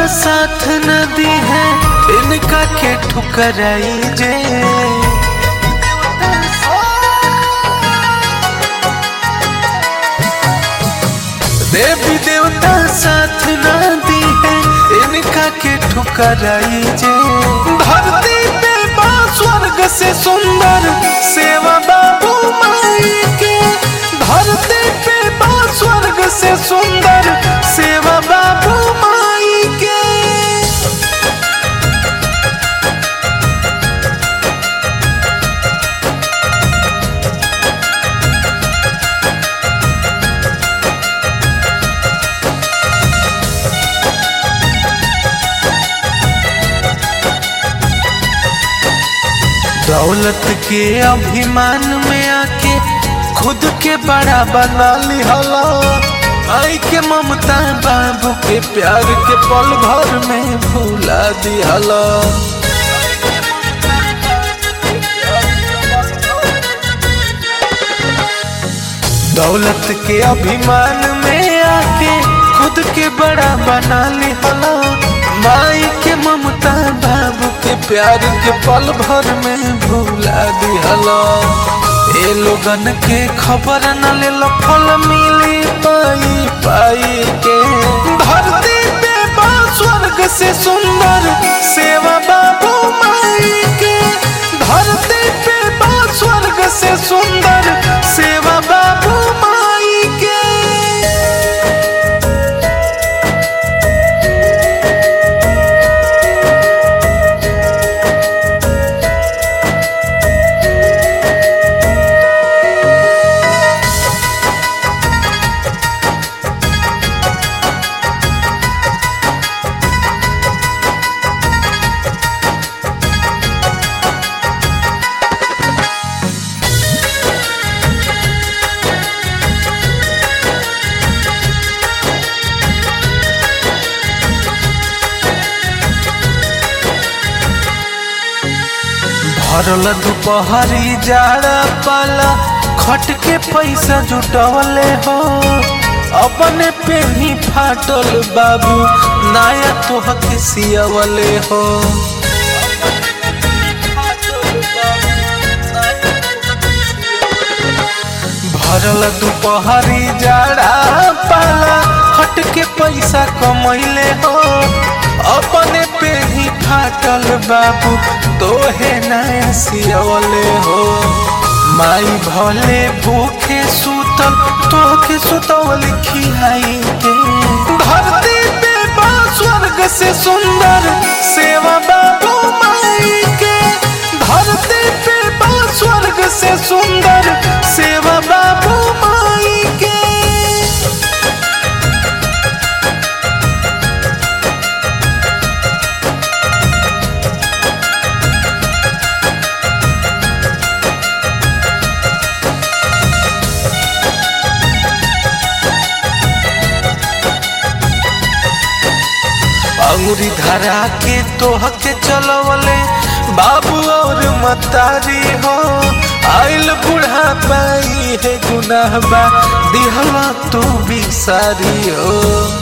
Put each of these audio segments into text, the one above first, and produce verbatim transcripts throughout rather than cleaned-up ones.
साथ न दी है, इनका के ठुकराई जे। देवी देवता साथ न दी है, इनका के ठुकराई जे। धरती पे बा स्वर्ग से सुंदर सेवा बाबू माई के। धरती पे बा स्वर्ग से सुंदर सेवा बाबू माई के। दौलत के अभिमान में आके खुद के बड़ा बना लिहला। आई के ममता बाबू के प्यार के पल भर में भूला दिहला। दौलत के अभिमान में आके खुद के बड़ा बना लिहला। माई के ममता बाबू के प्यार के पल भर में भूला दिहला। ए लोगन के खबर न ले लो, फल मिली पाई पाई के। धरती पे बा स्वर्ग से सुंदर सेवा बाबू माई के। धरती पे बा स्वर्ग से सुंदर सेवा बाबू माई के। भरल दुपहरी जाड़ा पाला खट के पैसा जुटवले हो। अपने पे ही फाटल बाबू नया तोह के सियवले हो। भरल दुपहरी जाड़ा पाला खट के पैसा कमैले हो। अपने पे ही फाटल बाबू तोहे नया सियवले हो। माई भले भूखे सुतल तोहके सुतवल खियाई के। धरती पे बा स्वर्ग से सुंदर सेवा बाबू माई के। धरती पे बा स्वर्ग से सुंदर सेवा बाबू माई के। अंगुरी धरा के तोह के चलवले बाबू और मतारी हो। आइल बूढ़ा पाई है गुनाह बा दिहला तू भी सारी हो।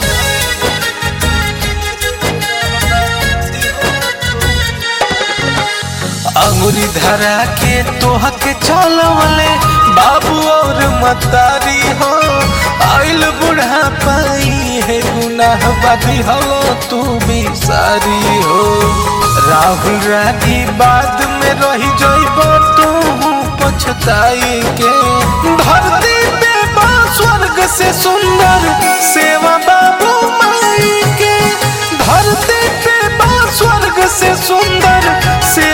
अंगुरी धरा के तोह के चलवले बाबू और मतारी हो। आइल बूढ़ा पाई है गुनाह बादी हलो तू भी सारी हो। राहुल रागी बाद में रही जइबो तू पछताई के। धरती पे बा स्वर्ग से सुंदर सेवा बाबू माई के। धरती पे बा स्वर्ग से सुंदर से